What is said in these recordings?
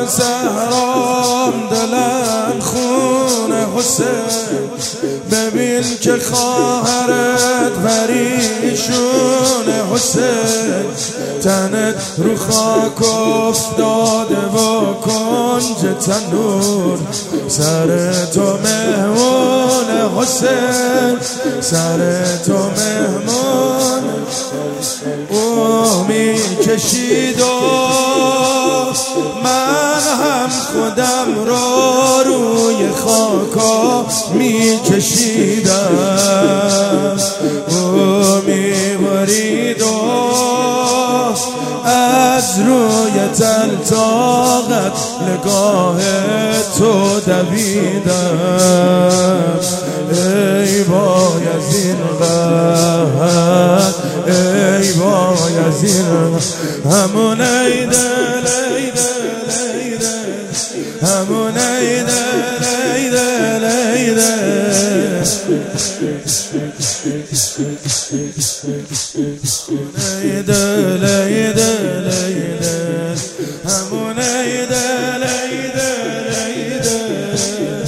صحرام دلم خونه حسین، ببین که خواهرت پریشونه حسین، تنت رو خاک افتاده و کنج تنور، سر تو مهمون حسین، سر تو مهمون. او میکشید و من هم خودم را روی خاکا میکشیدم، او میبرید و از روی تن طاقت نگاه تو دویدم. ای بایزین قهر، ای بایزین همون ایدل ایدل ایدل، همون ایدل ایدل ایدل، ایدل ایدل ایدل، همون ایدل ایدل ایدل.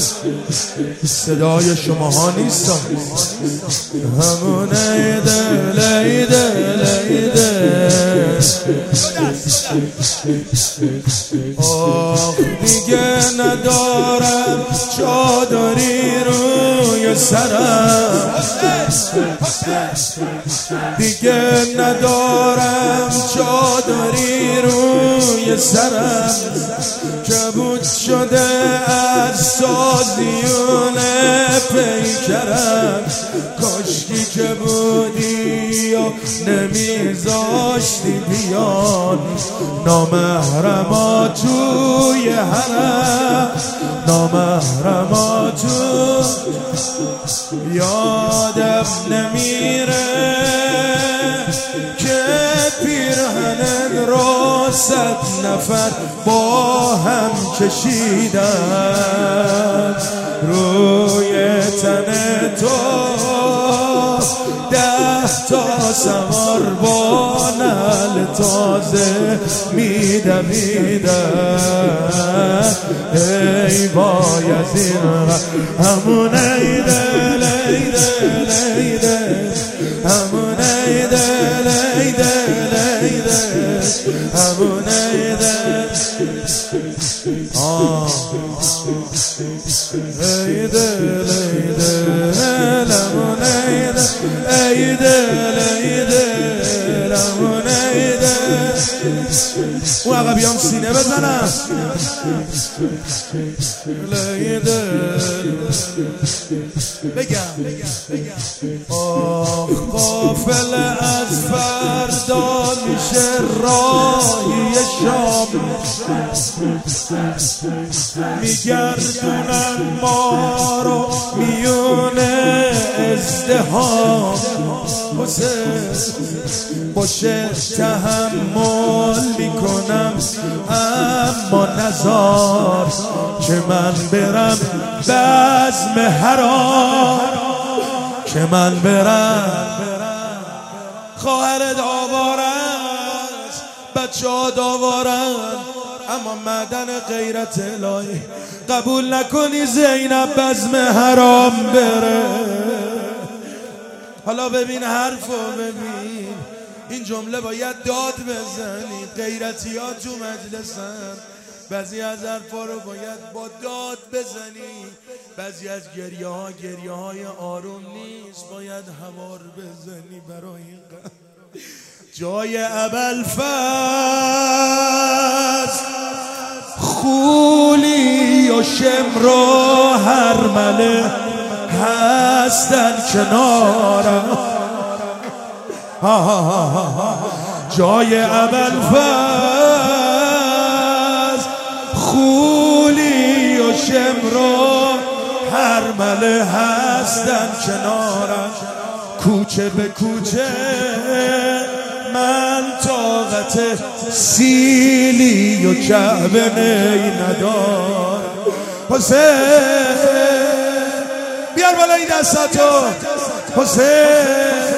صدای شماها نیستم. همون ایدل ایدل ایدل. آخ دیگه ندارم چادری روی سرم، دیگه ندارم چادری روی سرم، کبود شده از سازیون پیکرم. کاشکی که بودی و نمیذاشتی بیان نامحرما توی حرم، نامحرما تو. یادم نمیره که پیرهن را 100 نفر با هم کشیدن، روی تن تو 10 تا سوار با نعل تازه میدمیدن. ای بایزین همون ایدل ایدل ایدل، همون ایدل ایدل ایدل، همون ایدل ایدل ایدل، همون ایدل ایدل ایدل، همون ایدل. او عقبیام سینه بزنم. بگم آخ غافل از فردا میشه راهی شام، میگردونن ما رو میونه ازدهام. حسین باشه تحمل میکنم اما نزار که من برم بزم حرام، که من برم. خواهر داوارن، بچه ها داوارن، اما معدن غیرت الهی قبول نکنی زینب بزم حرام بره. حالا ببین حرفو ببین، این جمله باید داد بزنی. غیرتی ها تو مجلسن، بعضی از حرفا رو باید با داد بزنی، بعضی از گریه های آروم نیست، باید هوار بزنی برای این جای ابوالفضل. خولی و شمر و هرمله هستن کنارم، جای ابوالفضل. خولی و شمر و هرمله هستن کنارم، کوچه به کوچه من طاقت سیلی و کعبه نی ندارم. حسین بیار بالا این دستاتو. حسین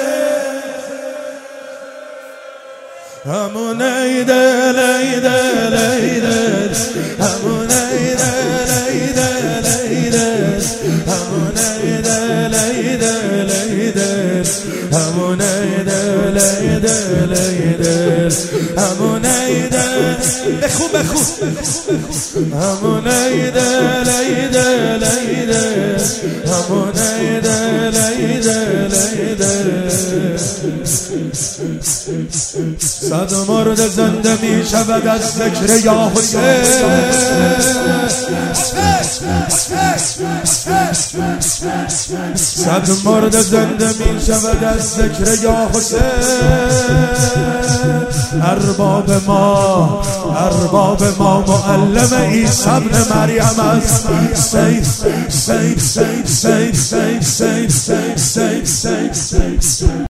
همون ایدل ایدل ایدل، همون ایدل ایدل ایدل همون ایدل ایدل ایدل همون ایدل ایدل ایدل همون ایدل بخون همون ایدل ایدل ایدل همون ایدل ایدل ایدل صد مرد زنده می شود از ذکر یا حسین صد مرد زنده می شود از ذکر یا حسین ارباب ما معلم عیسی ابن مریم است سیف